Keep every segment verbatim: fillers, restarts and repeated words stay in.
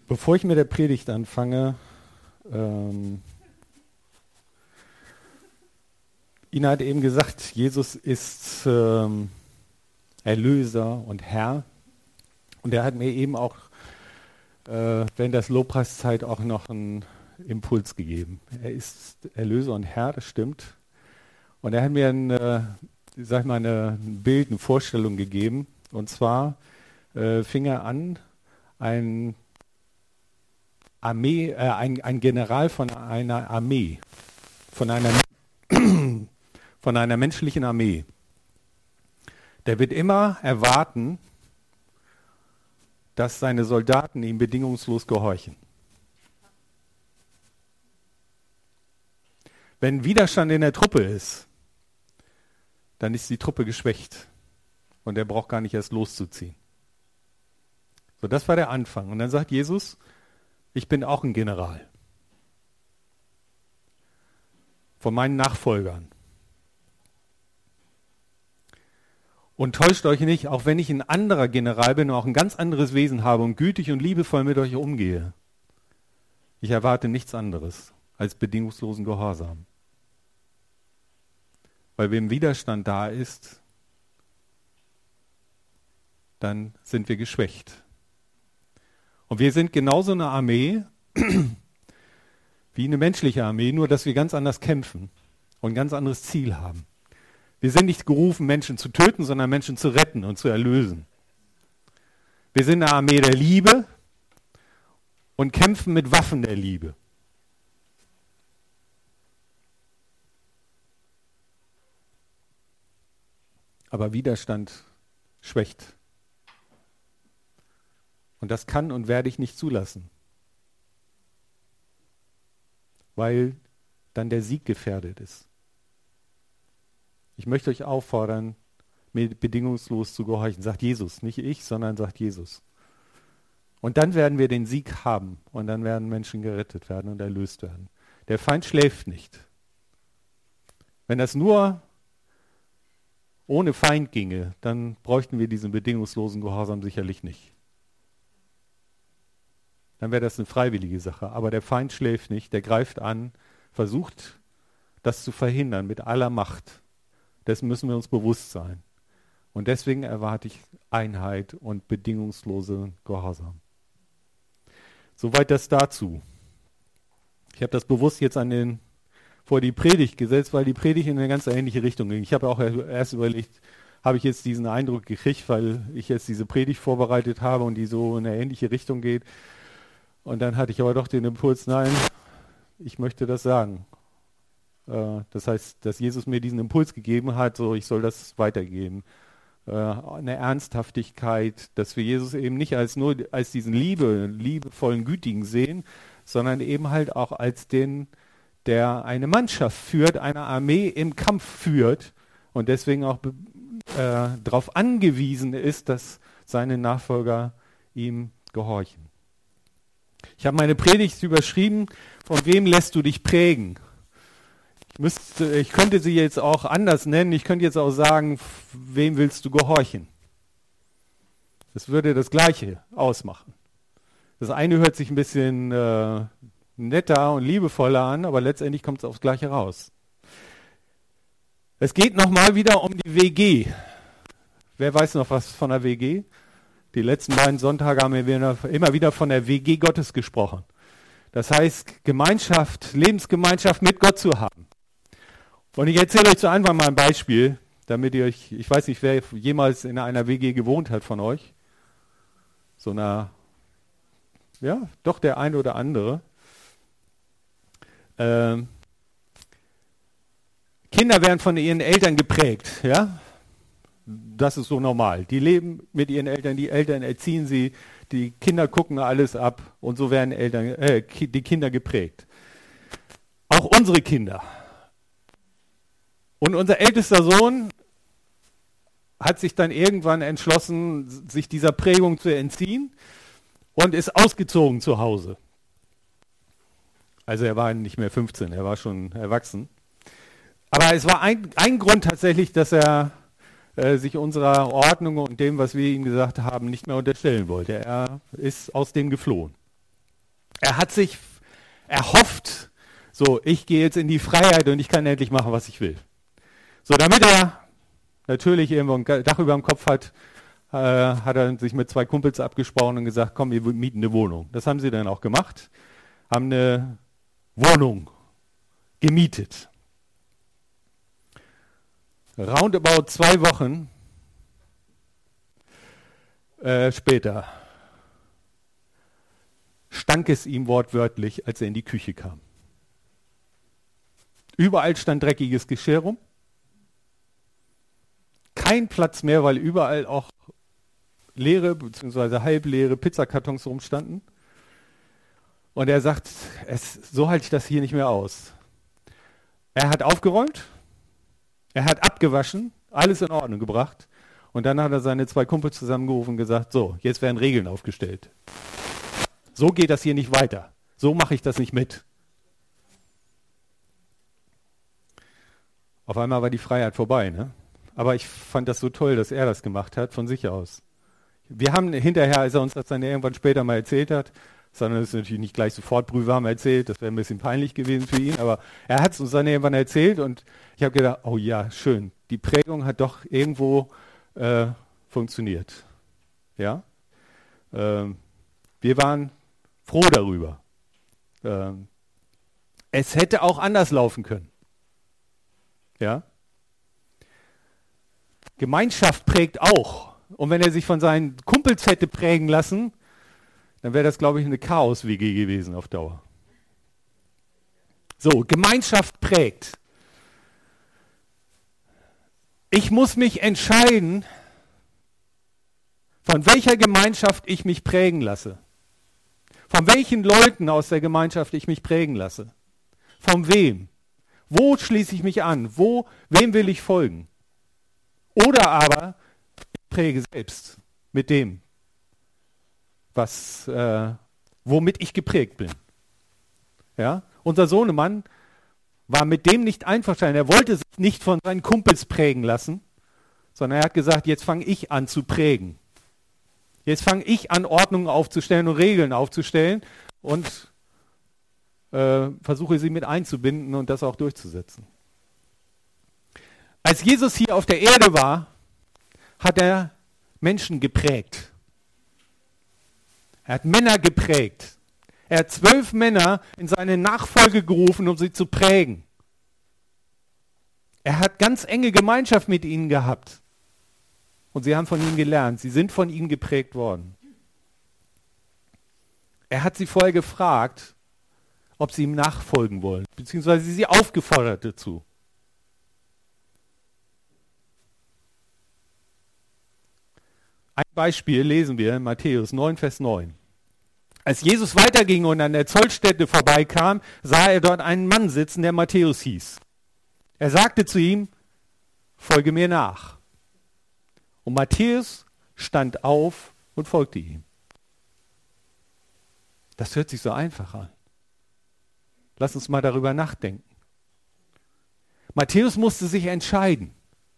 Bevor ich mit der Predigt anfange, ähm, Ina hat eben gesagt, Jesus ist ähm, Erlöser und Herr. Und er hat mir eben auch äh, während der Lobpreiszeit auch noch einen Impuls gegeben. Er ist Erlöser und Herr, das stimmt. Und er hat mir ein, äh, sag ich mal, eine, ein Bild, eine Vorstellung gegeben. Und zwar äh, fing er an, ein Armee, äh, ein, ein General von einer Armee, von einer, von einer menschlichen Armee, der wird immer erwarten, dass seine Soldaten ihm bedingungslos gehorchen. Wenn Widerstand in der Truppe ist, dann ist die Truppe geschwächt und er braucht gar nicht erst loszuziehen. So, das war der Anfang. Und dann sagt Jesus, ich bin auch ein General von meinen Nachfolgern. Und täuscht euch nicht, auch wenn ich ein anderer General bin und auch ein ganz anderes Wesen habe und gütig und liebevoll mit euch umgehe, ich erwarte nichts anderes als bedingungslosen Gehorsam. Weil wenn Widerstand da ist, dann sind wir geschwächt. Und wir sind genauso eine Armee wie eine menschliche Armee, nur dass wir ganz anders kämpfen und ein ganz anderes Ziel haben. Wir sind nicht gerufen, Menschen zu töten, sondern Menschen zu retten und zu erlösen. Wir sind eine Armee der Liebe und kämpfen mit Waffen der Liebe. Aber Widerstand schwächt. Und das kann und werde ich nicht zulassen, weil dann der Sieg gefährdet ist. Ich möchte euch auffordern, mir bedingungslos zu gehorchen. Sagt Jesus, nicht ich, sondern sagt Jesus. Und dann werden wir den Sieg haben und dann werden Menschen gerettet werden und erlöst werden. Der Feind schläft nicht. Wenn das nur ohne Feind ginge, dann bräuchten wir diesen bedingungslosen Gehorsam sicherlich nicht. Dann wäre das eine freiwillige Sache. Aber der Feind schläft nicht, der greift an, versucht, das zu verhindern mit aller Macht. Dessen müssen wir uns bewusst sein. Und deswegen erwarte ich Einheit und bedingungslose Gehorsam. Soweit das dazu. Ich habe das bewusst jetzt an den, vor die Predigt gesetzt, weil die Predigt in eine ganz ähnliche Richtung ging. Ich habe auch erst überlegt, habe ich jetzt diesen Eindruck gekriegt, weil ich jetzt diese Predigt vorbereitet habe und die so in eine ähnliche Richtung geht. Und dann hatte ich aber doch den Impuls, nein, ich möchte das sagen. Äh, das heißt, dass Jesus mir diesen Impuls gegeben hat, so ich soll das weitergeben. Äh, eine Ernsthaftigkeit, dass wir Jesus eben nicht als nur als diesen Liebe, liebevollen, gütigen sehen, sondern eben halt auch als den, der eine Mannschaft führt, eine Armee im Kampf führt und deswegen auch äh, darauf angewiesen ist, dass seine Nachfolger ihm gehorchen. Ich habe meine Predigt überschrieben, von wem lässt du dich prägen? Ich, müsste, ich könnte sie jetzt auch anders nennen, ich könnte jetzt auch sagen, wem willst du gehorchen? Das würde das Gleiche ausmachen. Das eine hört sich ein bisschen äh, netter und liebevoller an, aber letztendlich kommt es aufs Gleiche raus. Es geht nochmal wieder um die W G. Wer weiß noch was von der W G? Die letzten beiden Sonntage haben wir immer wieder von der W G Gottes gesprochen. Das heißt, Gemeinschaft, Lebensgemeinschaft mit Gott zu haben. Und ich erzähle euch zu Anfang mal ein Beispiel, damit ihr euch, ich weiß nicht, wer jemals in einer W G gewohnt hat von euch. So einer, ja, doch der eine oder andere. Ähm, Kinder werden von ihren Eltern geprägt, ja. Das ist so normal. Die leben mit ihren Eltern, die Eltern erziehen sie, die Kinder gucken alles ab und so werden Eltern, äh, die Kinder geprägt. Auch unsere Kinder. Und unser ältester Sohn hat sich dann irgendwann entschlossen, sich dieser Prägung zu entziehen und ist ausgezogen zu Hause. Also er war nicht mehr fünfzehn, er war schon erwachsen. Aber es war ein, ein Grund tatsächlich, dass er sich unserer Ordnung und dem, was wir ihm gesagt haben, nicht mehr unterstellen wollte. Er ist aus dem geflohen. Er hat sich erhofft, so, ich gehe jetzt in die Freiheit und ich kann endlich machen, was ich will. So, damit er natürlich irgendwo ein Dach über dem Kopf hat, äh, hat er sich mit zwei Kumpels abgesprochen und gesagt, komm, wir mieten eine Wohnung. Das haben sie dann auch gemacht, haben eine Wohnung gemietet. Roundabout zwei Wochen äh, später stank es ihm wortwörtlich, als er in die Küche kam. Überall stand dreckiges Geschirr rum. Kein Platz mehr, weil überall auch leere bzw. halbleere Pizzakartons rumstanden. Und er sagt, es, so halte ich das hier nicht mehr aus. Er hat aufgeräumt, er hat abgewaschen, alles in Ordnung gebracht. Und dann hat er seine zwei Kumpels zusammengerufen und gesagt, so, jetzt werden Regeln aufgestellt. So geht das hier nicht weiter. So mache ich das nicht mit. Auf einmal war die Freiheit vorbei, ne? Aber ich fand das so toll, dass er das gemacht hat, von sich aus. Wir haben hinterher, als er uns das dann irgendwann später mal erzählt hat, sondern es ist natürlich nicht gleich sofort brühwarm erzählt, das wäre ein bisschen peinlich gewesen für ihn, aber er hat es uns dann irgendwann erzählt und ich habe gedacht, oh ja, schön, die Prägung hat doch irgendwo äh, funktioniert. Ja? Ähm, wir waren froh darüber. Ähm, es hätte auch anders laufen können. Ja? Gemeinschaft prägt auch. Und wenn er sich von seinen Kumpels hätte prägen lassen, dann wäre das, glaube ich, eine Chaos-W G gewesen auf Dauer. So, Gemeinschaft prägt. Ich muss mich entscheiden, von welcher Gemeinschaft ich mich prägen lasse. Von welchen Leuten aus der Gemeinschaft ich mich prägen lasse. Von wem? Wo schließe ich mich an? Wo, wem will ich folgen? Oder aber ich präge selbst mit dem, was, äh, womit ich geprägt bin. Ja? Unser Sohnemann war mit dem nicht einverstanden. Er wollte sich nicht von seinen Kumpels prägen lassen, sondern er hat gesagt, jetzt fange ich an zu prägen. Jetzt fange ich an, Ordnungen aufzustellen und Regeln aufzustellen und äh, versuche sie mit einzubinden und das auch durchzusetzen. Als Jesus hier auf der Erde war, hat er Menschen geprägt. Er hat Männer geprägt. Er hat zwölf Männer in seine Nachfolge gerufen, um sie zu prägen. Er hat ganz enge Gemeinschaft mit ihnen gehabt. Und sie haben von ihm gelernt. Sie sind von ihm geprägt worden. Er hat sie vorher gefragt, ob sie ihm nachfolgen wollen, beziehungsweise sie aufgefordert dazu. Ein Beispiel lesen wir in Matthäus neun, Vers neun. Als Jesus weiterging und an der Zollstätte vorbeikam, sah er dort einen Mann sitzen, der Matthäus hieß. Er sagte zu ihm, folge mir nach. Und Matthäus stand auf und folgte ihm. Das hört sich so einfach an. Lass uns mal darüber nachdenken. Matthäus musste sich entscheiden.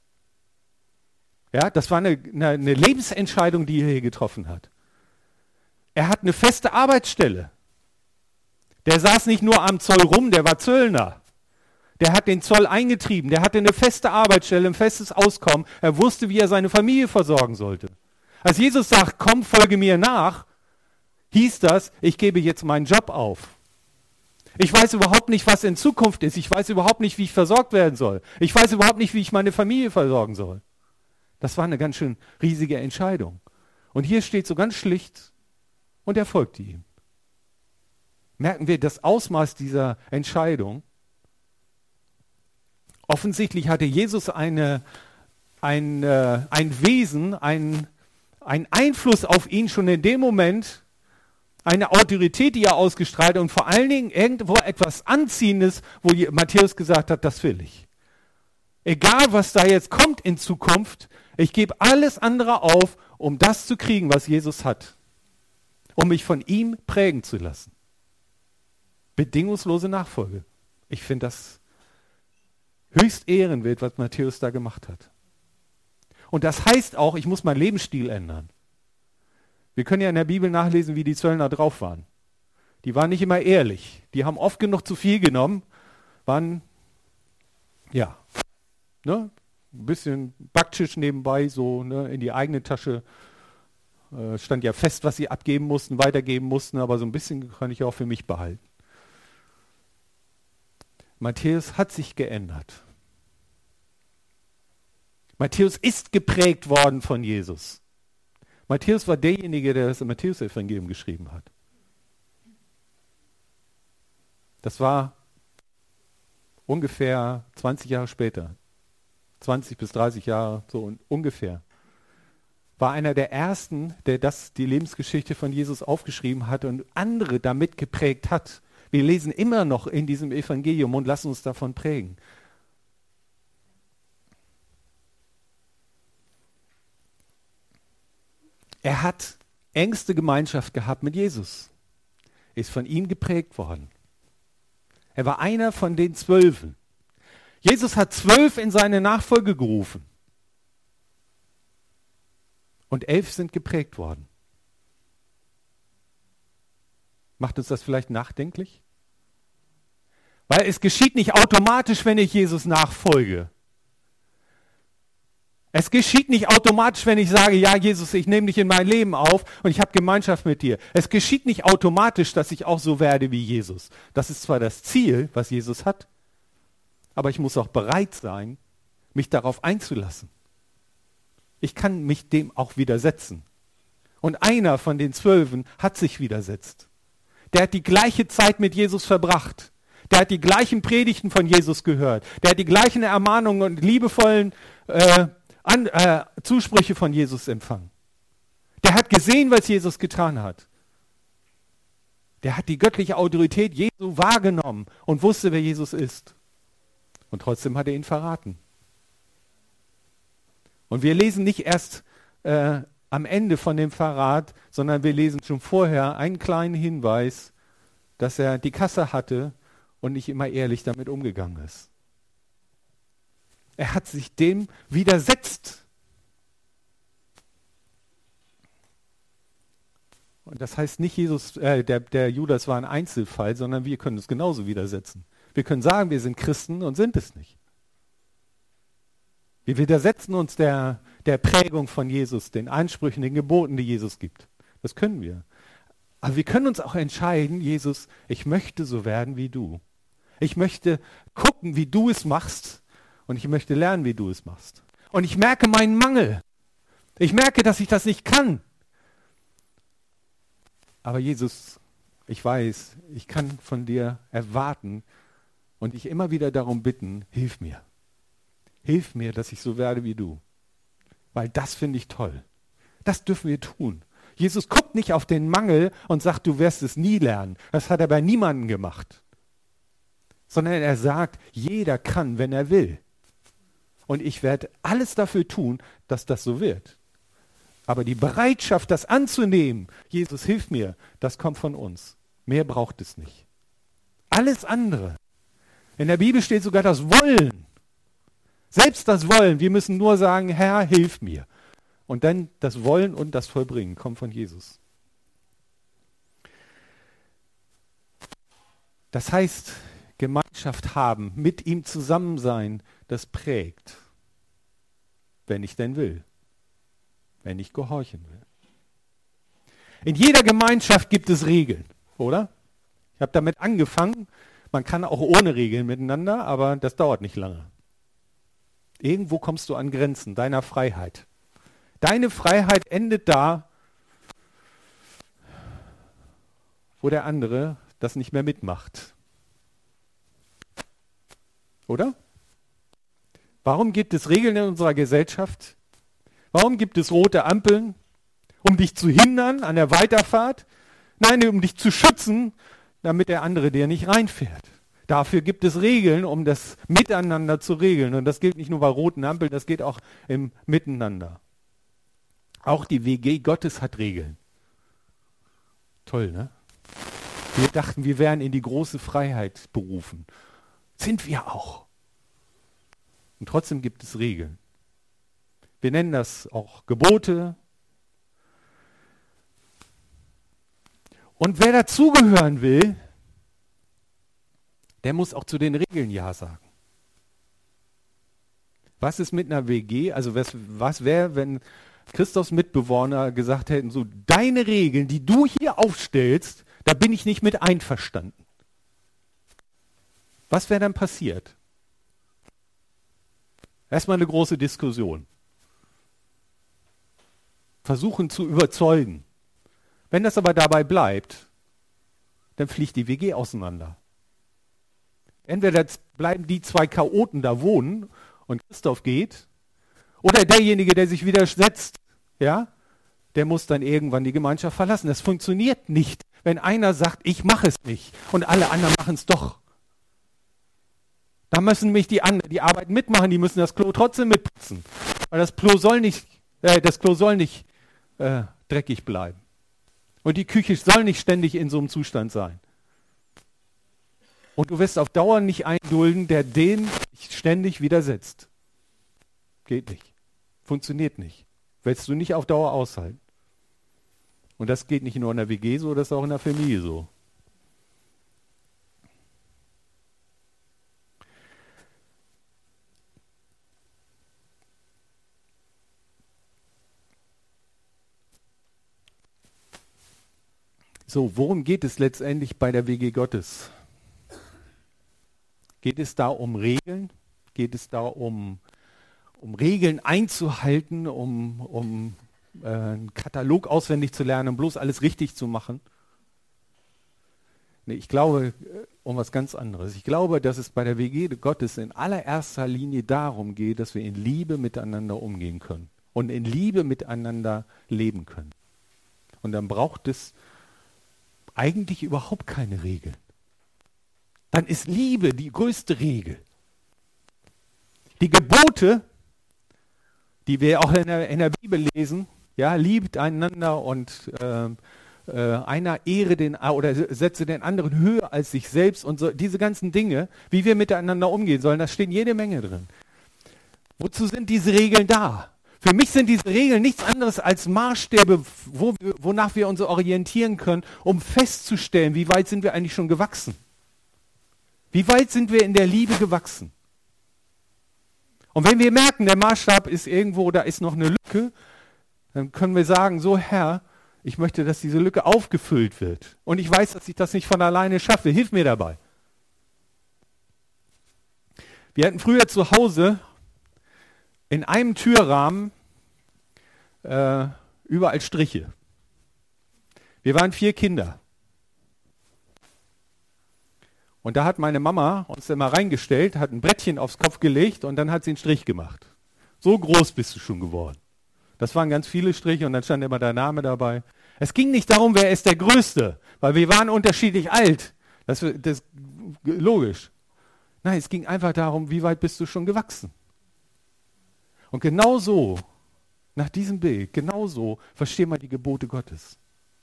Ja, das war eine, eine, eine Lebensentscheidung, die er hier getroffen hat. Er hat eine feste Arbeitsstelle. Der saß nicht nur am Zoll rum, der war Zöllner. Der hat den Zoll eingetrieben, der hatte eine feste Arbeitsstelle, ein festes Auskommen. Er wusste, wie er seine Familie versorgen sollte. Als Jesus sagt, komm, folge mir nach, hieß das, ich gebe jetzt meinen Job auf. Ich weiß überhaupt nicht, was in Zukunft ist. Ich weiß überhaupt nicht, wie ich versorgt werden soll. Ich weiß überhaupt nicht, wie ich meine Familie versorgen soll. Das war eine ganz schön riesige Entscheidung. Und hier steht so ganz schlicht, und er folgte ihm. Merken wir das Ausmaß dieser Entscheidung? Offensichtlich hatte Jesus eine, ein, äh, ein Wesen, ein, ein Einfluss auf ihn schon in dem Moment, eine Autorität, die er ausgestrahlt und vor allen Dingen irgendwo etwas Anziehendes, wo Matthäus gesagt hat, das will ich. Egal, was da jetzt kommt in Zukunft, ich gebe alles andere auf, um das zu kriegen, was Jesus hat. Um mich von ihm prägen zu lassen. Bedingungslose Nachfolge. Ich finde das höchst ehrenwert, was Matthäus da gemacht hat. Und das heißt auch, ich muss meinen Lebensstil ändern. Wir können ja in der Bibel nachlesen, wie die Zöllner drauf waren. Die waren nicht immer ehrlich. Die haben oft genug zu viel genommen, waren, ja, ne, ein bisschen Backschisch nebenbei, so ne, in die eigene Tasche. Äh, stand ja fest, was sie abgeben mussten, weitergeben mussten, aber so ein bisschen kann ich auch für mich behalten. Matthäus hat sich geändert. Matthäus ist geprägt worden von Jesus. Matthäus war derjenige, der das Matthäus-Evangelium geschrieben hat. Das war ungefähr zwanzig Jahre später. zwanzig bis dreißig Jahre, so ungefähr. War einer der ersten, der das, die Lebensgeschichte von Jesus aufgeschrieben hat und andere damit geprägt hat. Wir lesen immer noch in diesem Evangelium und lassen uns davon prägen. Er hat engste Gemeinschaft gehabt mit Jesus, ist von ihm geprägt worden. Er war einer von den Zwölfen. Jesus hat zwölf in seine Nachfolge gerufen. Und elf sind geprägt worden. Macht uns das vielleicht nachdenklich? Weil es geschieht nicht automatisch, wenn ich Jesus nachfolge. Es geschieht nicht automatisch, wenn ich sage, ja Jesus, ich nehme dich in mein Leben auf und ich habe Gemeinschaft mit dir. Es geschieht nicht automatisch, dass ich auch so werde wie Jesus. Das ist zwar das Ziel, was Jesus hat, aber ich muss auch bereit sein, mich darauf einzulassen. Ich kann mich dem auch widersetzen. Und einer von den Zwölfen hat sich widersetzt. Der hat die gleiche Zeit mit Jesus verbracht. Der hat die gleichen Predigten von Jesus gehört. Der hat die gleichen Ermahnungen und liebevollen äh, An, äh, Zusprüche von Jesus empfangen. Der hat gesehen, was Jesus getan hat. Der hat die göttliche Autorität Jesu wahrgenommen und wusste, wer Jesus ist. Und trotzdem hat er ihn verraten. Und wir lesen nicht erst äh, am Ende von dem Verrat, sondern wir lesen schon vorher einen kleinen Hinweis, dass er die Kasse hatte und nicht immer ehrlich damit umgegangen ist. Er hat sich dem widersetzt. Und das heißt nicht, Jesus, äh, der, der Judas war ein Einzelfall, sondern wir können es genauso widersetzen. Wir können sagen, wir sind Christen und sind es nicht. Wir widersetzen uns der, der Prägung von Jesus, den Ansprüchen, den Geboten, die Jesus gibt. Das können wir. Aber wir können uns auch entscheiden, Jesus, ich möchte so werden wie du. Ich möchte gucken, wie du es machst. Und ich möchte lernen, wie du es machst. Und ich merke meinen Mangel. Ich merke, dass ich das nicht kann. Aber Jesus, ich weiß, ich kann von dir erwarten und dich immer wieder darum bitten, hilf mir. Hilf mir, dass ich so werde wie du. Weil das finde ich toll. Das dürfen wir tun. Jesus guckt nicht auf den Mangel und sagt, du wirst es nie lernen. Das hat er bei niemandem gemacht. Sondern er sagt, jeder kann, wenn er will. Und ich werde alles dafür tun, dass das so wird. Aber die Bereitschaft, das anzunehmen, Jesus, hilf mir, das kommt von uns. Mehr braucht es nicht. Alles andere. In der Bibel steht sogar das Wollen. Selbst das Wollen. Wir müssen nur sagen, Herr, hilf mir. Und dann das Wollen und das Vollbringen kommt von Jesus. Das heißt, Gemeinschaft haben, mit ihm zusammen sein, das prägt. Wenn ich denn will. Wenn ich gehorchen will. In jeder Gemeinschaft gibt es Regeln, oder? Ich habe damit angefangen. Man kann auch ohne Regeln miteinander, aber das dauert nicht lange. Irgendwo kommst du an Grenzen deiner Freiheit. Deine Freiheit endet da, wo der andere das nicht mehr mitmacht. Oder? Warum gibt es Regeln in unserer Gesellschaft? Warum gibt es rote Ampeln? Um dich zu hindern an der Weiterfahrt? Nein, um dich zu schützen, damit der andere dir nicht reinfährt. Dafür gibt es Regeln, um das Miteinander zu regeln. Und das gilt nicht nur bei roten Ampeln, das geht auch im Miteinander. Auch die W G Gottes hat Regeln. Toll, ne? Wir dachten, wir wären in die große Freiheit berufen. Sind wir auch. Und trotzdem gibt es Regeln. Wir nennen das auch Gebote. Und wer dazugehören will, der muss auch zu den Regeln Ja sagen. Was ist mit einer W G? Also was, was wäre, wenn Christophs Mitbewohner gesagt hätten, so deine Regeln, die du hier aufstellst, da bin ich nicht mit einverstanden. Was wäre dann passiert? Erstmal eine große Diskussion. Versuchen zu überzeugen. Wenn das aber dabei bleibt, dann fliegt die W G auseinander. Entweder bleiben die zwei Chaoten da wohnen und Christoph geht, oder derjenige, der sich widersetzt, ja, der muss dann irgendwann die Gemeinschaft verlassen. Das funktioniert nicht, wenn einer sagt, ich mache es nicht und alle anderen machen es doch. Da müssen mich die anderen die Arbeit mitmachen, die müssen das Klo trotzdem mitputzen. Weil das Klo soll nicht, äh, das Klo soll nicht äh, dreckig bleiben. Und die Küche soll nicht ständig in so einem Zustand sein. Und du wirst auf Dauer nicht eindulden, der dem ständig widersetzt. Geht nicht. Funktioniert nicht. Willst du nicht auf Dauer aushalten. Und das geht nicht nur in der W G so, das ist auch in der Familie so. So, worum geht es letztendlich bei der W G Gottes? Geht es da um Regeln? Geht es da um, um Regeln einzuhalten, um, um äh, einen Katalog auswendig zu lernen, um bloß alles richtig zu machen? Nee, ich glaube um was ganz anderes. Ich glaube, dass es bei der W G Gottes in allererster Linie darum geht, dass wir in Liebe miteinander umgehen können und in Liebe miteinander leben können. Und dann braucht es eigentlich überhaupt keine Regeln. Dann ist Liebe die größte Regel. Die Gebote, die wir auch in der, in der Bibel lesen, ja, liebt einander und äh, äh, einer ehre den oder setze den anderen höher als sich selbst und so, diese ganzen Dinge, wie wir miteinander umgehen sollen, da stehen jede Menge drin. Wozu sind diese Regeln da? Für mich sind diese Regeln nichts anderes als Maßstäbe, wo wir, wonach wir uns orientieren können, um festzustellen, wie weit sind wir eigentlich schon gewachsen. Wie weit sind wir in der Liebe gewachsen? Und wenn wir merken, der Maßstab ist irgendwo, da ist noch eine Lücke, dann können wir sagen, so Herr, ich möchte, dass diese Lücke aufgefüllt wird. Und ich weiß, dass ich das nicht von alleine schaffe. Hilf mir dabei. Wir hatten früher zu Hause in einem Türrahmen äh, überall Striche. Wir waren vier Kinder. Und da hat meine Mama uns immer reingestellt, hat ein Brettchen aufs Kopf gelegt und dann hat sie einen Strich gemacht. So groß bist du schon geworden. Das waren ganz viele Striche und dann stand immer der Name dabei. Es ging nicht darum, wer ist der Größte, weil wir waren unterschiedlich alt. Das ist logisch. Nein, es ging einfach darum, wie weit bist du schon gewachsen. Und genau so, nach diesem Bild, genau so verstehen wir die Gebote Gottes.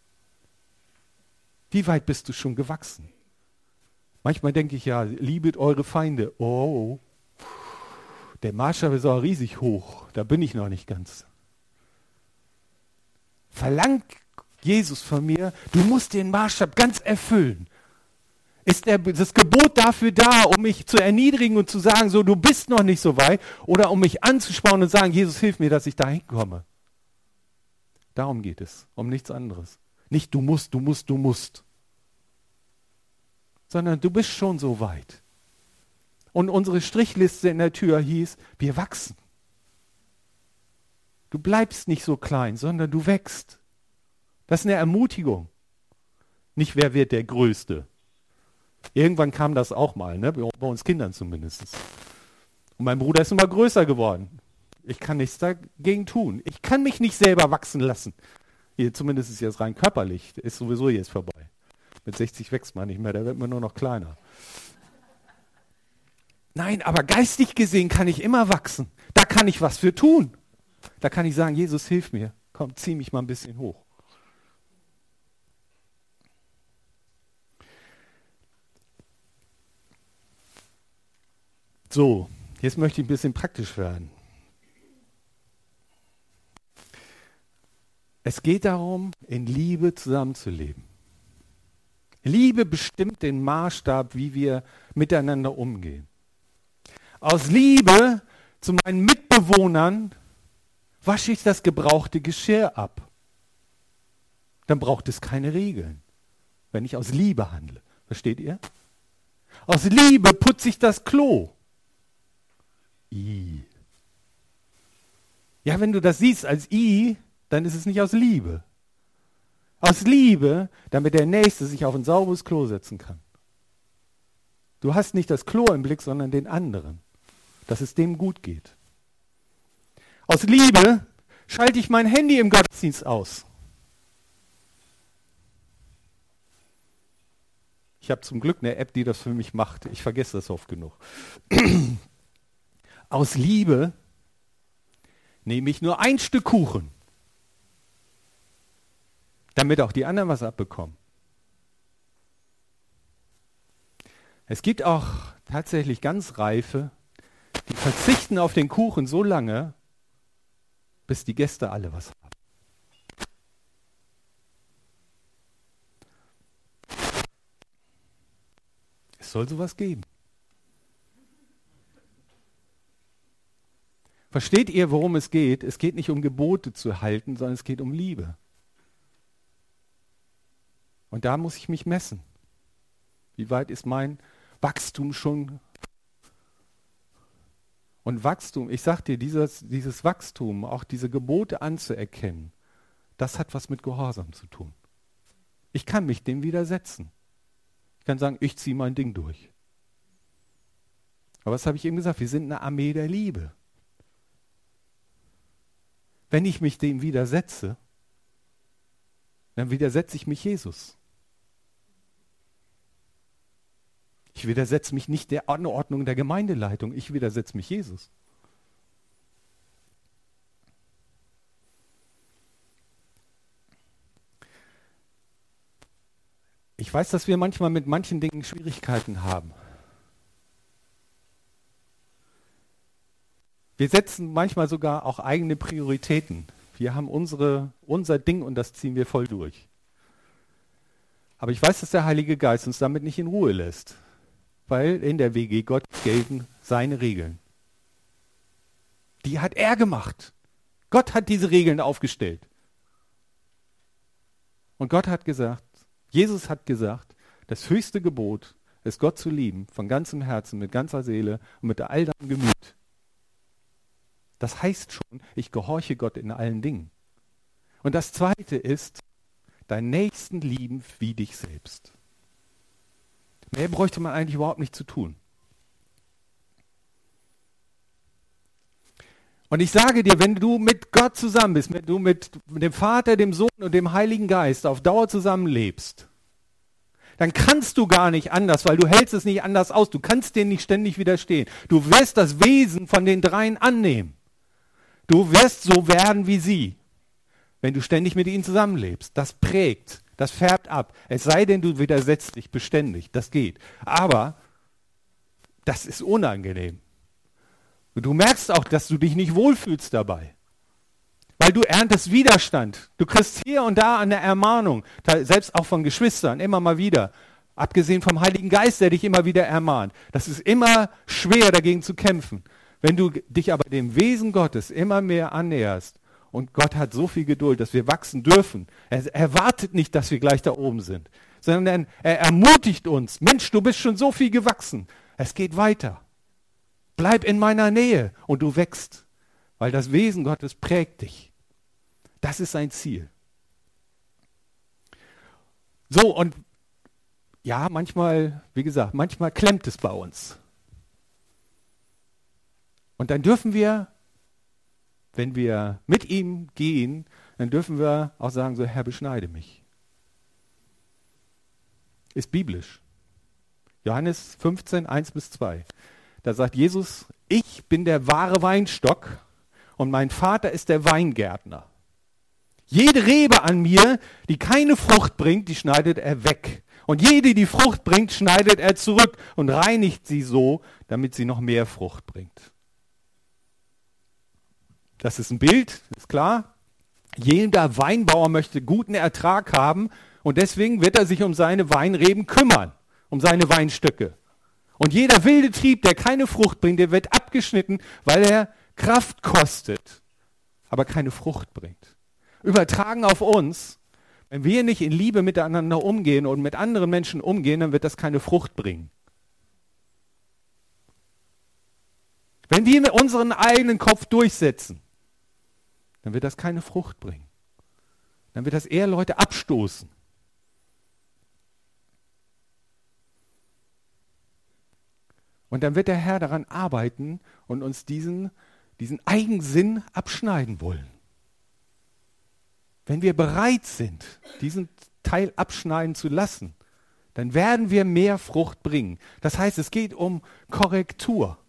Wie weit bist du schon gewachsen? Manchmal denke ich ja, liebet eure Feinde. Oh, der Maßstab ist auch riesig hoch. Da bin ich noch nicht ganz. Verlangt Jesus von mir, du musst den Maßstab ganz erfüllen. Ist der, das Gebot dafür da, um mich zu erniedrigen und zu sagen, so, du bist noch nicht so weit, oder um mich anzuspornen und sagen, Jesus, hilf mir, dass ich da hinkomme? Darum geht es, um nichts anderes. Nicht du musst, du musst, du musst. Sondern du bist schon so weit. Und unsere Strichliste in der Tür hieß, wir wachsen. Du bleibst nicht so klein, sondern du wächst. Das ist eine Ermutigung. Nicht, wer wird der Größte. Irgendwann kam das auch mal, ne? Bei uns Kindern zumindest. Und mein Bruder ist immer größer geworden. Ich kann nichts dagegen tun. Ich kann mich nicht selber wachsen lassen. Hier, zumindest ist jetzt rein körperlich. Ist sowieso jetzt vorbei. Mit sechzig wächst man nicht mehr, da wird man nur noch kleiner. Nein, aber geistig gesehen kann ich immer wachsen. Da kann ich was für tun. Da kann ich sagen, Jesus, hilf mir. Komm, zieh mich mal ein bisschen hoch. So, jetzt möchte ich ein bisschen praktisch werden. Es geht darum, in Liebe zusammenzuleben. Liebe bestimmt den Maßstab, wie wir miteinander umgehen. Aus Liebe zu meinen Mitbewohnern wasche ich das gebrauchte Geschirr ab. Dann braucht es keine Regeln, wenn ich aus Liebe handle. Versteht ihr? Aus Liebe putze ich das Klo. I. Ja, wenn du das siehst als I, dann ist es nicht aus Liebe. Aus Liebe, damit der Nächste sich auf ein sauberes Klo setzen kann. Du hast nicht das Klo im Blick, sondern den anderen, dass es dem gut geht. Aus Liebe schalte ich mein Handy im Gottesdienst aus. Ich habe zum Glück eine App, die das für mich macht. Ich vergesse das oft genug. Aus Liebe nehme ich nur ein Stück Kuchen, damit auch die anderen was abbekommen. Es gibt auch tatsächlich ganz Reife, die verzichten auf den Kuchen so lange, bis die Gäste alle was haben. Es soll sowas geben. Versteht ihr, worum es geht? Es geht nicht um Gebote zu halten, sondern es geht um Liebe. Und da muss ich mich messen. Wie weit ist mein Wachstum schon? Und Wachstum, ich sag dir, dieses, dieses Wachstum, auch diese Gebote anzuerkennen, das hat was mit Gehorsam zu tun. Ich kann mich dem widersetzen. Ich kann sagen, ich ziehe mein Ding durch. Aber was habe ich eben gesagt? Wir sind eine Armee der Liebe. Wenn ich mich dem widersetze, dann widersetze ich mich Jesus. Ich widersetze mich nicht der Anordnung der Gemeindeleitung, ich widersetze mich Jesus. Ich weiß, dass wir manchmal mit manchen Dingen Schwierigkeiten haben. Wir setzen manchmal sogar auch eigene Prioritäten. Wir haben unsere, unser Ding und das ziehen wir voll durch. Aber ich weiß, dass der Heilige Geist uns damit nicht in Ruhe lässt. Weil in der W G Gott gelten seine Regeln. Die hat er gemacht. Gott hat diese Regeln aufgestellt. Und Gott hat gesagt, Jesus hat gesagt, das höchste Gebot ist Gott zu lieben, von ganzem Herzen, mit ganzer Seele und mit all deinem Gemüt. Das heißt schon, ich gehorche Gott in allen Dingen. Und das Zweite ist, deinen Nächsten lieben wie dich selbst. Mehr bräuchte man eigentlich überhaupt nicht zu tun. Und ich sage dir, wenn du mit Gott zusammen bist, wenn du mit dem Vater, dem Sohn und dem Heiligen Geist auf Dauer zusammenlebst, dann kannst du gar nicht anders, weil du hältst es nicht anders aus. Du kannst denen nicht ständig widerstehen. Du wirst das Wesen von den dreien annehmen. Du wirst so werden wie sie, wenn du ständig mit ihnen zusammenlebst. Das prägt. Das färbt ab. Es sei denn, du widersetzt dich beständig. Das geht. Aber das ist unangenehm. Und du merkst auch, dass du dich nicht wohlfühlst dabei. Weil du erntest Widerstand. Du kriegst hier und da eine Ermahnung. Selbst auch von Geschwistern, immer mal wieder. Abgesehen vom Heiligen Geist, der dich immer wieder ermahnt. Das ist immer schwer, dagegen zu kämpfen. Wenn du dich aber dem Wesen Gottes immer mehr annäherst, und Gott hat so viel Geduld, dass wir wachsen dürfen. Er erwartet nicht, dass wir gleich da oben sind, sondern er ermutigt uns. Mensch, du bist schon so viel gewachsen. Es geht weiter. Bleib in meiner Nähe und du wächst, weil das Wesen Gottes prägt dich. Das ist sein Ziel. So, und ja, manchmal, wie gesagt, manchmal klemmt es bei uns. Und dann dürfen wir, wenn wir mit ihm gehen, dann dürfen wir auch sagen, so Herr, beschneide mich. Ist biblisch. Johannes fünfzehn, eins bis zwei. Da sagt Jesus, ich bin der wahre Weinstock und mein Vater ist der Weingärtner. Jede Rebe an mir, die keine Frucht bringt, die schneidet er weg. Und jede, die Frucht bringt, schneidet er zurück und reinigt sie so, damit sie noch mehr Frucht bringt. Das ist ein Bild, ist klar. Jeder Weinbauer möchte guten Ertrag haben Und deswegen wird er sich um seine Weinreben kümmern, um seine Weinstöcke. Und jeder wilde Trieb, der keine Frucht bringt, der wird abgeschnitten, weil er Kraft kostet, aber keine Frucht bringt. Übertragen auf uns, wenn wir nicht in Liebe miteinander umgehen und mit anderen Menschen umgehen, dann wird das keine Frucht bringen. Wenn wir mit unseren eigenen Kopf durchsetzen, dann wird das keine Frucht bringen. Dann wird das eher Leute abstoßen. Und dann wird der Herr daran arbeiten und uns diesen, diesen Eigensinn abschneiden wollen. Wenn wir bereit sind, diesen Teil abschneiden zu lassen, dann werden wir mehr Frucht bringen. Das heißt, es geht um Korrektur.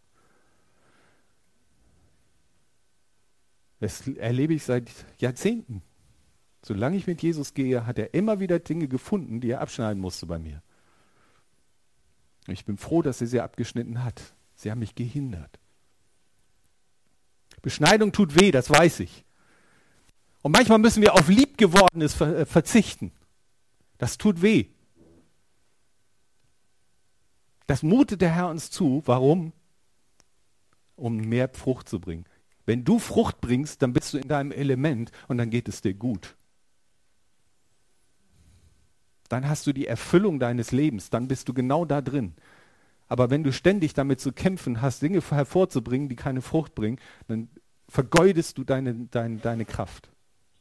Das erlebe ich seit Jahrzehnten. Solange ich mit Jesus gehe, hat er immer wieder Dinge gefunden, die er abschneiden musste bei mir. Und ich bin froh, dass er sie abgeschnitten hat. Sie haben mich gehindert. Beschneidung tut weh, das weiß ich. Und manchmal müssen wir auf Liebgewordenes verzichten. Das tut weh. Das mutet der Herr uns zu. Warum? Um mehr Frucht zu bringen. Wenn du Frucht bringst, dann bist du in deinem Element und dann geht es dir gut. Dann hast du die Erfüllung deines Lebens, dann bist du genau da drin. Aber wenn du ständig damit zu kämpfen hast, Dinge hervorzubringen, die keine Frucht bringen, dann vergeudest du deine, deine, deine Kraft.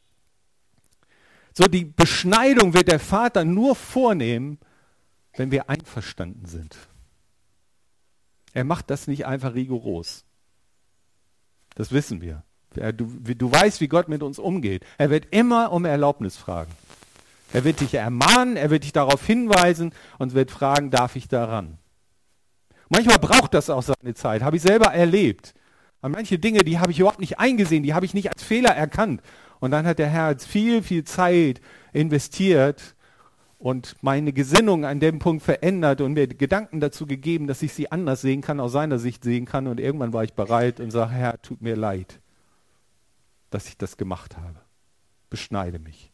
So, die Beschneidung wird der Vater nur vornehmen, wenn wir einverstanden sind. Er macht das nicht einfach rigoros. Das wissen wir. Du, du weißt, wie Gott mit uns umgeht. Er wird immer um Erlaubnis fragen. Er wird dich ermahnen, er wird dich darauf hinweisen und wird fragen, darf ich daran? Manchmal braucht das auch seine Zeit, habe ich selber erlebt. Und manche Dinge, die habe ich überhaupt nicht eingesehen, die habe ich nicht als Fehler erkannt. Und dann hat der Herr viel, viel Zeit investiert und meine Gesinnung an dem Punkt verändert und mir Gedanken dazu gegeben, dass ich sie anders sehen kann, aus seiner Sicht sehen kann. Und irgendwann war ich bereit und sage, Herr, tut mir leid, dass ich das gemacht habe. Beschneide mich.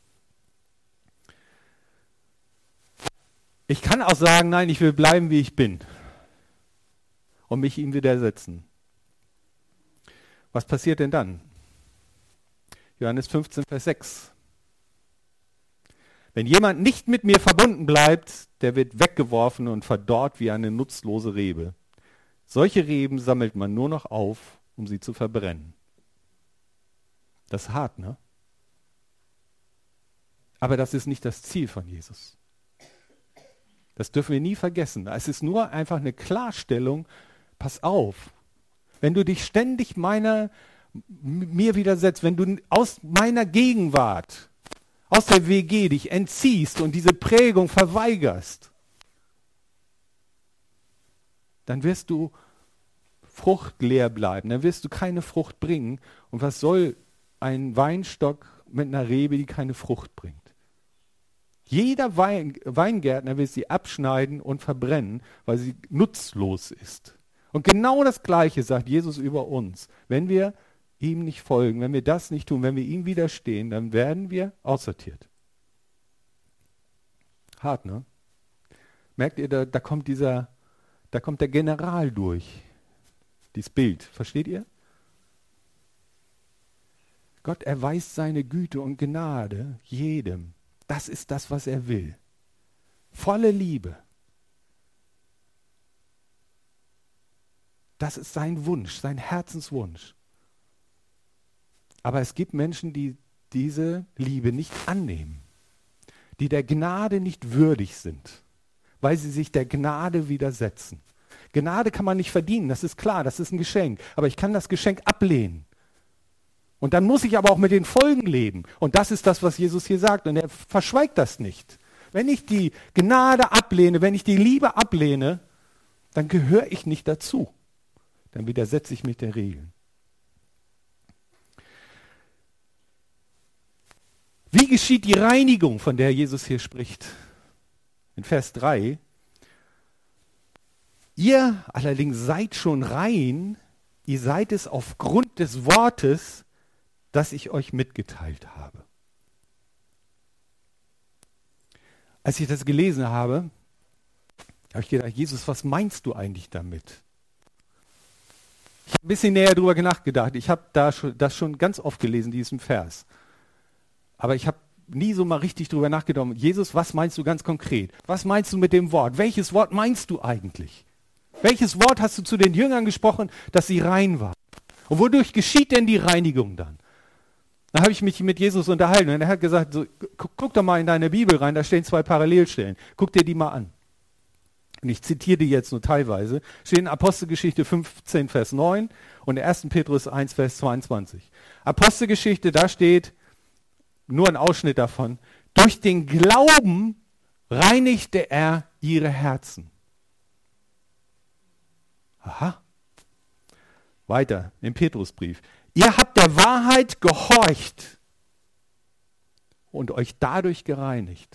Ich kann auch sagen, nein, ich will bleiben, wie ich bin und mich ihm widersetzen. Was passiert denn dann? Johannes fünfzehn, Vers sechs. Wenn jemand nicht mit mir verbunden bleibt, der wird weggeworfen und verdorrt wie eine nutzlose Rebe. Solche Reben sammelt man nur noch auf, um sie zu verbrennen. Das ist hart, ne? Aber das ist nicht das Ziel von Jesus. Das dürfen wir nie vergessen. Es ist nur einfach eine Klarstellung, pass auf, wenn du dich ständig meiner, mir widersetzt, wenn du aus meiner Gegenwart, aus der W G dich entziehst und diese Prägung verweigerst, dann wirst du fruchtleer bleiben, dann wirst du keine Frucht bringen. Und was soll ein Weinstock mit einer Rebe, die keine Frucht bringt? Jeder Wein, Weingärtner will sie abschneiden und verbrennen, weil sie nutzlos ist. Und genau das Gleiche sagt Jesus über uns. Wenn wir ihm nicht folgen, wenn wir das nicht tun, wenn wir ihm widerstehen, dann werden wir aussortiert. Hart, ne? Merkt ihr, da, da kommt dieser, da kommt der General durch. Dieses Bild, versteht ihr? Gott erweist seine Güte und Gnade jedem. Das ist das, was er will. Volle Liebe. Das ist sein Wunsch, sein Herzenswunsch. Aber es gibt Menschen, die diese Liebe nicht annehmen, die der Gnade nicht würdig sind, weil sie sich der Gnade widersetzen. Gnade kann man nicht verdienen, das ist klar, das ist ein Geschenk. Aber ich kann das Geschenk ablehnen. Und dann muss ich aber auch mit den Folgen leben. Und das ist das, was Jesus hier sagt. Und er verschweigt das nicht. Wenn ich die Gnade ablehne, wenn ich die Liebe ablehne, dann gehöre ich nicht dazu. Dann widersetze ich mich der Regeln. Wie geschieht die Reinigung, von der Jesus hier spricht? In Vers drei. Ihr allerdings seid schon rein, ihr seid es aufgrund des Wortes, das ich euch mitgeteilt habe. als ich das gelesen habe, habe ich gedacht, Jesus, was meinst du eigentlich damit? Ich habe ein bisschen näher drüber nachgedacht. Ich habe da schon, das schon ganz oft gelesen, diesen Vers. Aber ich habe nie so mal richtig drüber nachgedacht. Jesus, was meinst du ganz konkret? Was meinst du mit dem Wort? Welches Wort meinst du eigentlich? Welches Wort hast du zu den Jüngern gesprochen, dass sie rein waren? Und wodurch geschieht denn die Reinigung dann? Da habe ich mich mit Jesus unterhalten und er hat gesagt, so, guck, guck doch mal in deine Bibel rein, da stehen zwei Parallelstellen. Guck dir die mal an. Und ich zitiere die jetzt nur teilweise. Steht in Apostelgeschichte fünfzehn, Vers neun und erster Petrus eins, Vers zweiundzwanzig. Apostelgeschichte, da steht nur ein Ausschnitt davon. Durch den Glauben reinigte er ihre Herzen. Aha. Weiter im Petrusbrief. Ihr habt der Wahrheit gehorcht und euch dadurch gereinigt.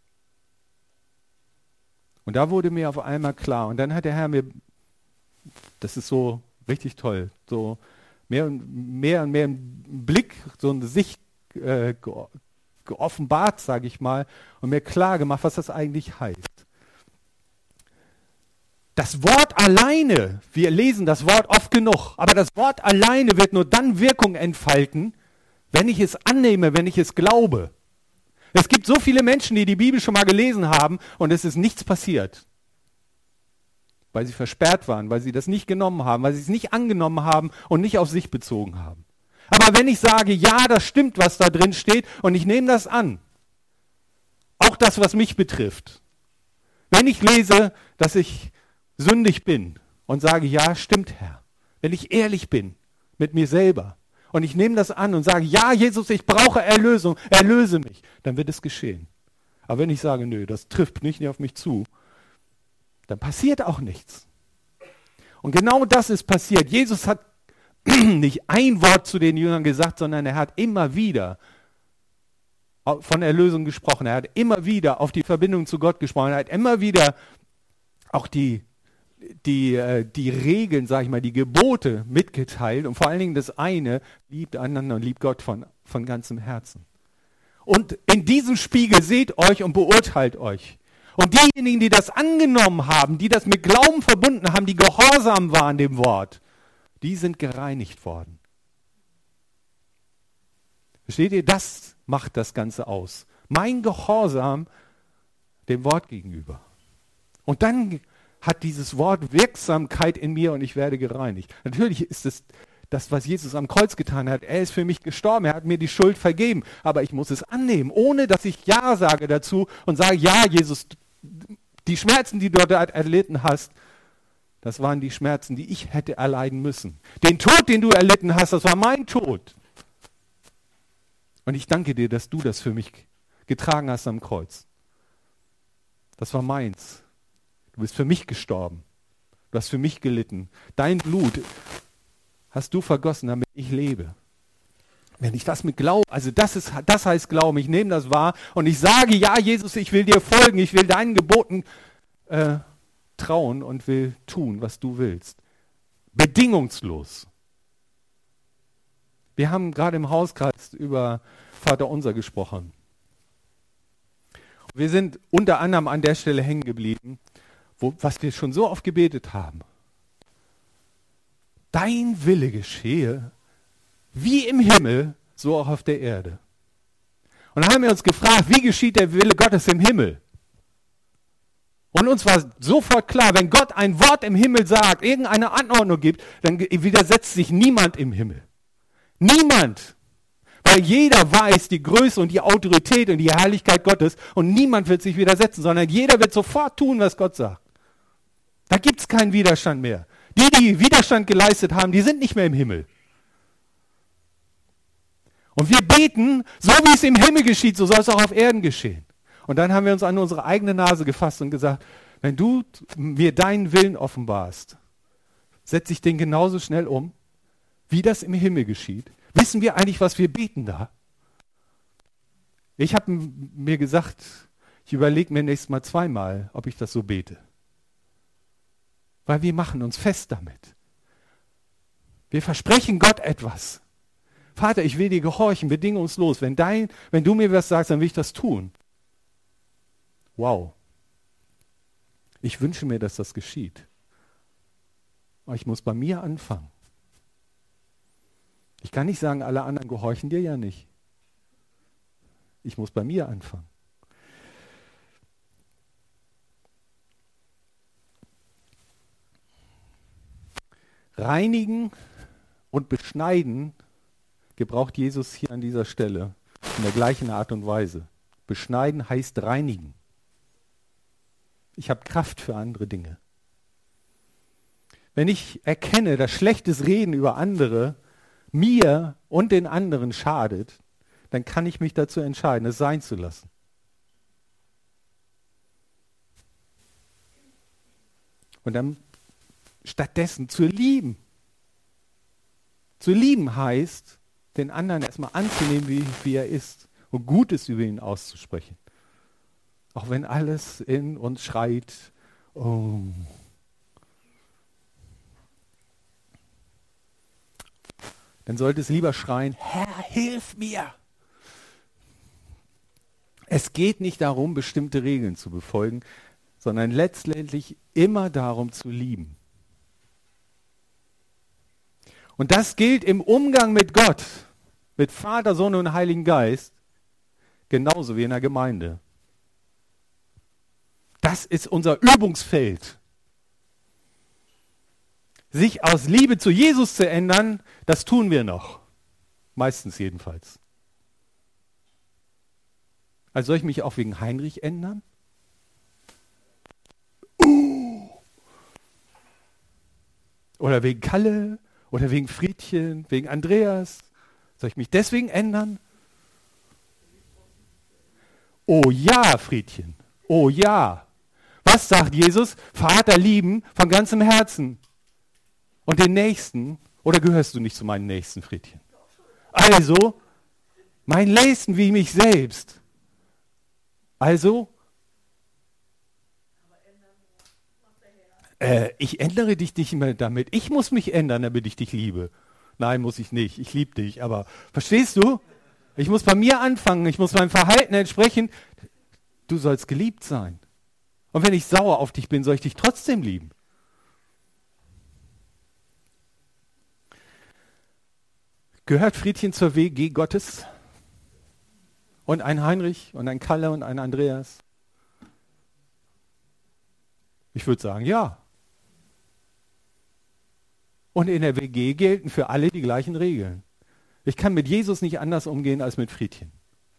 Und da wurde mir auf einmal klar, und dann hat der Herr mir, das ist so richtig toll, so mehr und mehr und mehr einen Blick, so eine Sicht äh, ge- geoffenbart, sage ich mal, und mir klar gemacht, was das eigentlich heißt. Das Wort alleine, wir lesen das Wort oft genug, aber das Wort alleine wird nur dann Wirkung entfalten, wenn ich es annehme, wenn ich es glaube. Es gibt so viele Menschen, die die Bibel schon mal gelesen haben und es ist nichts passiert. Weil sie versperrt waren, weil sie das nicht genommen haben, weil sie es nicht angenommen haben und nicht auf sich bezogen haben. Aber wenn ich sage, ja, das stimmt, was da drin steht und ich nehme das an, auch das, was mich betrifft. Wenn ich lese, dass ich sündig bin und sage, ja, stimmt, Herr. Wenn ich ehrlich bin mit mir selber und ich nehme das an und sage, ja, Jesus, ich brauche Erlösung, erlöse mich, dann wird es geschehen. Aber wenn ich sage, nö, das trifft nicht auf mich zu, dann passiert auch nichts. Und genau das ist passiert. Jesus hat nicht ein Wort zu den Jüngern gesagt, sondern er hat immer wieder von Erlösung gesprochen. Er hat immer wieder auf die Verbindung zu Gott gesprochen. Er hat immer wieder auch die Die, die Regeln, sage ich mal, die Gebote mitgeteilt und vor allen Dingen das eine, liebt einander und liebt Gott von, von ganzem Herzen. Und in diesem Spiegel seht euch und beurteilt euch. Und diejenigen, die das angenommen haben, die das mit Glauben verbunden haben, die gehorsam waren dem Wort, die sind gereinigt worden. Versteht ihr? Das macht das Ganze aus. Mein Gehorsam dem Wort gegenüber. Und dann hat dieses Wort Wirksamkeit in mir und ich werde gereinigt. Natürlich ist es das, was Jesus am Kreuz getan hat. Er ist für mich gestorben, er hat mir die Schuld vergeben. Aber ich muss es annehmen, ohne dass ich Ja sage dazu und sage, ja, Jesus, die Schmerzen, die du dort erlitten hast, das waren die Schmerzen, die ich hätte erleiden müssen. Den Tod, den du erlitten hast, das war mein Tod. Und ich danke dir, dass du das für mich getragen hast am Kreuz. Das war meins. Du bist für mich gestorben. Du hast für mich gelitten. Dein Blut hast du vergossen, damit ich lebe. Wenn ich das mit Glauben, also das ist, das heißt Glauben, ich nehme das wahr und ich sage, ja, Jesus, ich will dir folgen, ich will deinen Geboten äh, trauen und will tun, was du willst. Bedingungslos. Wir haben gerade im Hauskreis über Vater Unser gesprochen. Wir sind unter anderem an der Stelle hängen geblieben, Wo, was wir schon so oft gebetet haben. Dein Wille geschehe, wie im Himmel, so auch auf der Erde. Und dann haben wir uns gefragt, wie geschieht der Wille Gottes im Himmel? Und uns war sofort klar, wenn Gott ein Wort im Himmel sagt, irgendeine Anordnung gibt, dann widersetzt sich niemand im Himmel. Niemand. Weil jeder weiß die Größe und die Autorität und die Herrlichkeit Gottes und niemand wird sich widersetzen, sondern jeder wird sofort tun, was Gott sagt. Da gibt es keinen Widerstand mehr. Die, die Widerstand geleistet haben, die sind nicht mehr im Himmel. Und wir beten, so wie es im Himmel geschieht, so soll es auch auf Erden geschehen. Und dann haben wir uns an unsere eigene Nase gefasst und gesagt, wenn du mir deinen Willen offenbarst, setze ich den genauso schnell um, wie das im Himmel geschieht. Wissen wir eigentlich, was wir beten da? Ich habe mir gesagt, ich überlege mir nächstes Mal zweimal, ob ich das so bete. Weil wir machen uns fest damit. Wir versprechen Gott etwas. Vater, ich will dir gehorchen, bedingungslos. Wenn, dein, wenn du mir was sagst, dann will ich das tun. Wow. Ich wünsche mir, dass das geschieht. Aber ich muss bei mir anfangen. Ich kann nicht sagen, alle anderen gehorchen dir ja nicht. Ich muss bei mir anfangen. Reinigen und beschneiden gebraucht Jesus hier an dieser Stelle in der gleichen Art und Weise. Beschneiden heißt reinigen. Ich habe Kraft für andere Dinge. Wenn ich erkenne, dass schlechtes Reden über andere mir und den anderen schadet, dann kann ich mich dazu entscheiden, es sein zu lassen. Und dann stattdessen zu lieben. Zu lieben heißt, den anderen erstmal anzunehmen, wie, wie er ist und Gutes über ihn auszusprechen. Auch wenn alles in uns schreit, oh. Dann sollte es lieber schreien, Herr, hilf mir. Es geht nicht darum, bestimmte Regeln zu befolgen, sondern letztendlich immer darum zu lieben. Und das gilt im Umgang mit Gott, mit Vater, Sohn und Heiligen Geist, genauso wie in der Gemeinde. Das ist unser Übungsfeld. Sich aus Liebe zu Jesus zu ändern, das tun wir noch. Meistens jedenfalls. Also soll ich mich auch wegen Heinrich ändern? Uh. Oder wegen Kalle? Oder wegen Friedchen? Wegen Andreas? Soll ich mich deswegen ändern? Oh ja, Friedchen. Oh ja. Was sagt Jesus? Vater lieben von ganzem Herzen. Und den Nächsten? Oder gehörst du nicht zu meinen Nächsten, Friedchen? Also, mein Nächsten wie mich selbst. Also, äh, ich ändere dich nicht mehr damit. Ich muss mich ändern, damit ich dich liebe. Nein, muss ich nicht. Ich liebe dich. Aber verstehst du? Ich muss bei mir anfangen. Ich muss meinem Verhalten entsprechen. Du sollst geliebt sein. Und wenn ich sauer auf dich bin, soll ich dich trotzdem lieben. Gehört Friedchen zur W G Gottes? Und ein Heinrich und ein Kalle und ein Andreas? Ich würde sagen, ja. Und in der W G gelten für alle die gleichen Regeln. Ich kann mit Jesus nicht anders umgehen als mit Friedchen.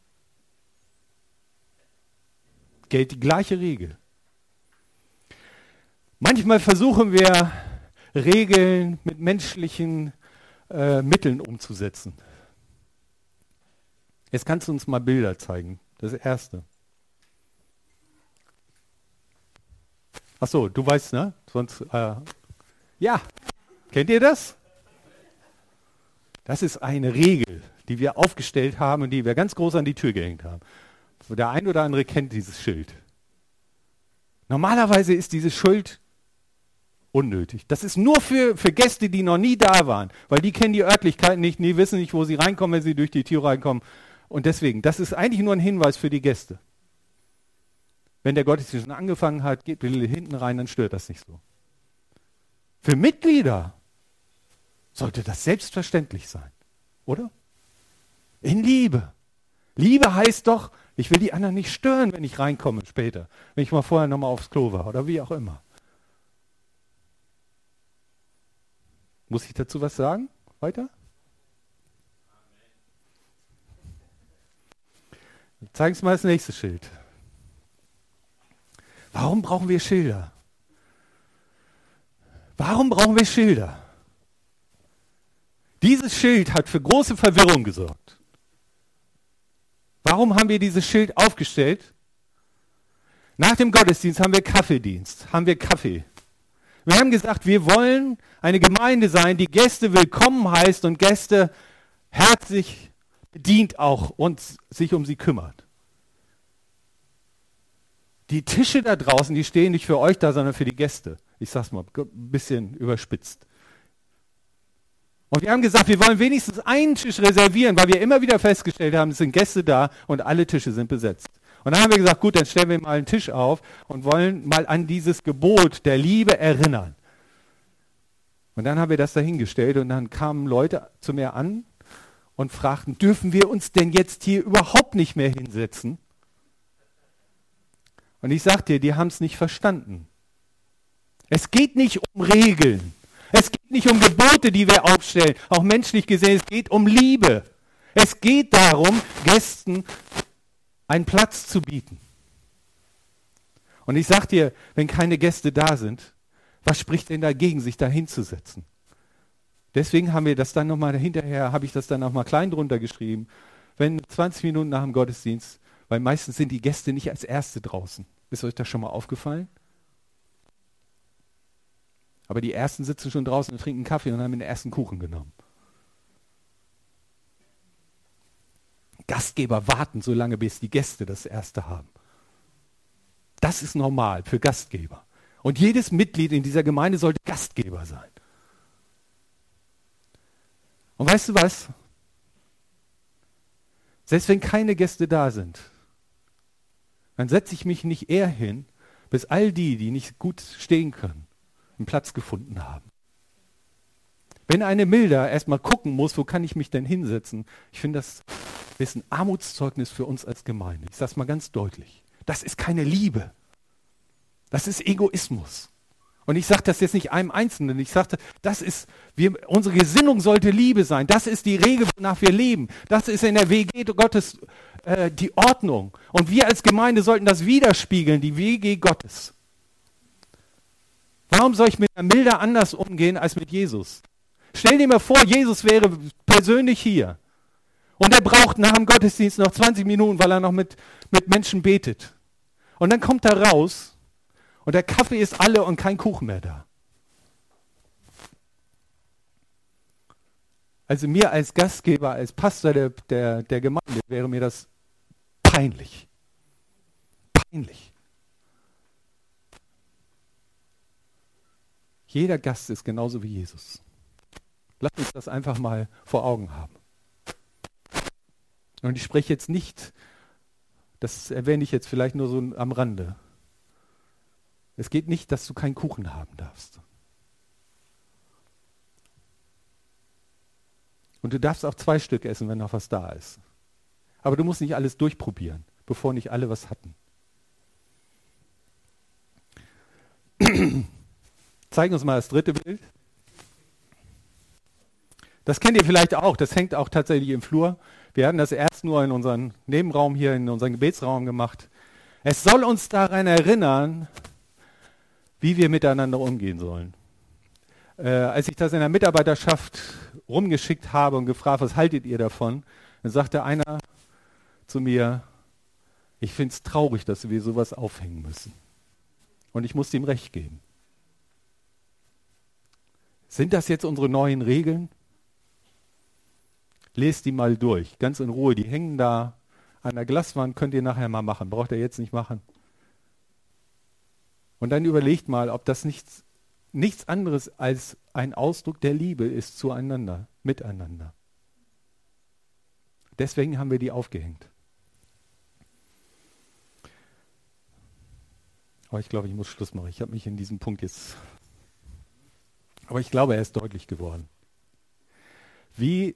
Gilt die gleiche Regel. Manchmal versuchen wir, Regeln mit menschlichen äh, Mitteln umzusetzen. Jetzt kannst du uns mal Bilder zeigen. Das erste. Ach so, du weißt, ne? Sonst, äh, ja. Kennt ihr das? Das ist eine Regel, die wir aufgestellt haben und die wir ganz groß an die Tür gehängt haben. Der ein oder andere kennt dieses Schild. Normalerweise ist dieses Schild unnötig. Das ist nur für, für Gäste, die noch nie da waren, weil die kennen die Örtlichkeiten nicht, die wissen nicht, wo sie reinkommen, wenn sie durch die Tür reinkommen. Und deswegen, das ist eigentlich nur ein Hinweis für die Gäste. Wenn der Gottesdienst schon angefangen hat, geht bitte hinten rein, dann stört das nicht so. Für Mitglieder sollte das selbstverständlich sein, oder? In Liebe. Liebe heißt doch, ich will die anderen nicht stören, wenn ich reinkomme später, wenn ich mal vorher nochmal aufs Klo war oder wie auch immer. Muss ich dazu was sagen? Weiter? Zeigen Sie mal das nächste Schild. Warum brauchen wir Schilder? Warum brauchen wir Schilder? Dieses Schild hat für große Verwirrung gesorgt. Warum haben wir dieses Schild aufgestellt? Nach dem Gottesdienst haben wir Kaffeedienst, haben wir Kaffee. Wir haben gesagt, wir wollen eine Gemeinde sein, die Gäste willkommen heißt und Gäste herzlich bedient auch und sich um sie kümmert. Die Tische da draußen, die stehen nicht für euch da, sondern für die Gäste. Ich sag's mal ein bisschen überspitzt. Und wir haben gesagt, wir wollen wenigstens einen Tisch reservieren, weil wir immer wieder festgestellt haben, es sind Gäste da und alle Tische sind besetzt. Und dann haben wir gesagt, gut, dann stellen wir mal einen Tisch auf und wollen mal an dieses Gebot der Liebe erinnern. Und dann haben wir das dahingestellt und dann kamen Leute zu mir an und fragten, dürfen wir uns denn jetzt hier überhaupt nicht mehr hinsetzen? Und ich sag dir, die haben es nicht verstanden. Es geht nicht um Regeln. Es geht nicht um Gebote, die wir aufstellen, auch menschlich gesehen. Es geht um Liebe. Es geht darum, Gästen einen Platz zu bieten. Und ich sag dir, wenn keine Gäste da sind, was spricht denn dagegen, sich da hinzusetzen? Deswegen haben wir das dann nochmal hinterher, habe ich das dann nochmal klein drunter geschrieben. Wenn zwanzig Minuten nach dem Gottesdienst, weil meistens sind die Gäste nicht als Erste draußen. Ist euch das schon mal aufgefallen? Aber die Ersten sitzen schon draußen und trinken Kaffee und haben den ersten Kuchen genommen. Gastgeber warten so lange, bis die Gäste das Erste haben. Das ist normal für Gastgeber. Und jedes Mitglied in dieser Gemeinde sollte Gastgeber sein. Und weißt du was? Selbst wenn keine Gäste da sind, dann setze ich mich nicht eher hin, bis all die, die nicht gut stehen können, einen Platz gefunden haben. Wenn eine Milda erstmal gucken muss, wo kann ich mich denn hinsetzen, ich finde, das ist ein Armutszeugnis für uns als Gemeinde. Ich sage es mal ganz deutlich. Das ist keine Liebe. Das ist Egoismus. Und ich sage das jetzt nicht einem Einzelnen. Ich sage, das ist, wir, unsere Gesinnung sollte Liebe sein. Das ist die Regel, wonach wir leben. Das ist in der W G Gottes äh, die Ordnung. Und wir als Gemeinde sollten das widerspiegeln, die W G Gottes. Warum soll ich mit einer Milda anders umgehen als mit Jesus? Stell dir mal vor, Jesus wäre persönlich hier. Und er braucht nach dem Gottesdienst noch zwanzig Minuten, weil er noch mit, mit Menschen betet. Und dann kommt er raus und der Kaffee ist alle und kein Kuchen mehr da. Also mir als Gastgeber, als Pastor der, der, der Gemeinde wäre mir das peinlich. Peinlich. Jeder Gast ist genauso wie Jesus. Lass uns das einfach mal vor Augen haben. Und ich spreche jetzt nicht, das erwähne ich jetzt vielleicht nur so am Rande. Es geht nicht, dass du keinen Kuchen haben darfst. Und du darfst auch zwei Stück essen, wenn noch was da ist. Aber du musst nicht alles durchprobieren, bevor nicht alle was hatten. Zeigen uns mal das dritte Bild. Das kennt ihr vielleicht auch, das hängt auch tatsächlich im Flur. Wir hatten das erst nur in unserem Nebenraum hier, in unserem Gebetsraum gemacht. Es soll uns daran erinnern, wie wir miteinander umgehen sollen. Äh, als ich das in der Mitarbeiterschaft rumgeschickt habe und gefragt, was haltet ihr davon, dann sagte einer zu mir, ich finde es traurig, dass wir sowas aufhängen müssen. Und ich musste ihm recht geben. Sind das jetzt unsere neuen Regeln? Lest die mal durch, ganz in Ruhe. Die hängen da an der Glaswand, könnt ihr nachher mal machen. Braucht ihr jetzt nicht machen. Und dann überlegt mal, ob das nichts, nichts anderes als ein Ausdruck der Liebe ist zueinander, miteinander. Deswegen haben wir die aufgehängt. Aber ich glaube, ich muss Schluss machen. Ich habe mich in diesem Punkt jetzt... Aber ich glaube, er ist deutlich geworden. Wie...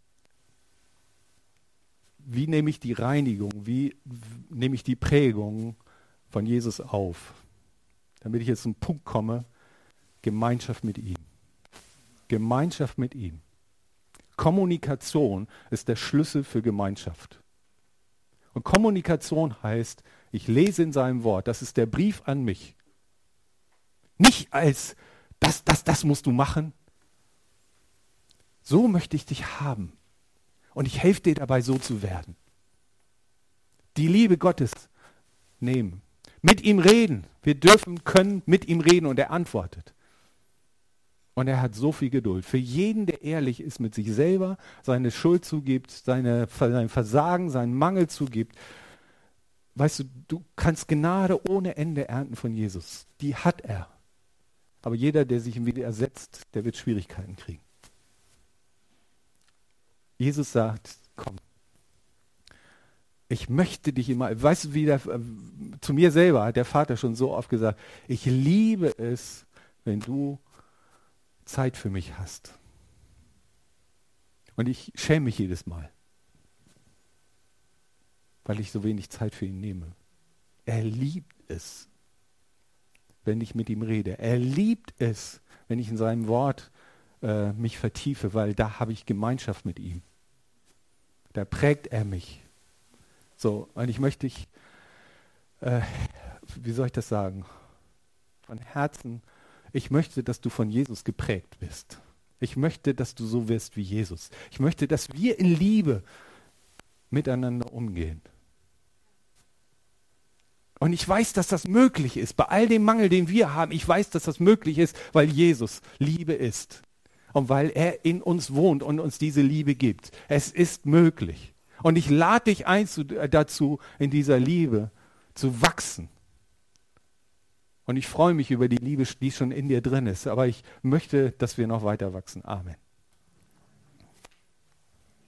Wie nehme ich die Reinigung, wie nehme ich die Prägung von Jesus auf? Damit ich jetzt zum Punkt komme, Gemeinschaft mit ihm. Gemeinschaft mit ihm. Kommunikation ist der Schlüssel für Gemeinschaft. Und Kommunikation heißt, ich lese in seinem Wort, das ist der Brief an mich. Nicht als, das, das, das musst du machen. So möchte ich dich haben. Und ich helfe dir dabei, so zu werden. Die Liebe Gottes nehmen. Mit ihm reden. Wir dürfen, können mit ihm reden und er antwortet. Und er hat so viel Geduld. Für jeden, der ehrlich ist mit sich selber, seine Schuld zugibt, seine, sein Versagen, seinen Mangel zugibt. Weißt du, du kannst Gnade ohne Ende ernten von Jesus. Die hat er. Aber jeder, der sich ihm wieder ersetzt, der wird Schwierigkeiten kriegen. Jesus sagt, komm, Ich möchte dich immer, weißt du, wie der, zu mir selber hat der Vater schon so oft gesagt, ich liebe es, wenn du Zeit für mich hast. Und ich schäme mich jedes Mal, weil ich so wenig Zeit für ihn nehme. Er liebt es, wenn ich mit ihm rede. Er liebt es, wenn ich in seinem Wort äh, mich vertiefe, weil da habe ich Gemeinschaft mit ihm. Da prägt er mich. So, und ich möchte dich, äh, wie soll ich das sagen, von Herzen, ich möchte, dass du von Jesus geprägt bist. Ich möchte, dass du so wirst wie Jesus. Ich möchte, dass wir in Liebe miteinander umgehen. Und ich weiß, dass das möglich ist. Bei all dem Mangel, den wir haben, ich weiß, dass das möglich ist, weil Jesus Liebe ist. Und weil er in uns wohnt und uns diese Liebe gibt. Es ist möglich. Und ich lade dich ein zu, dazu, in dieser Liebe zu wachsen. Und ich freue mich über die Liebe, die schon in dir drin ist. Aber ich möchte, dass wir noch weiter wachsen. Amen.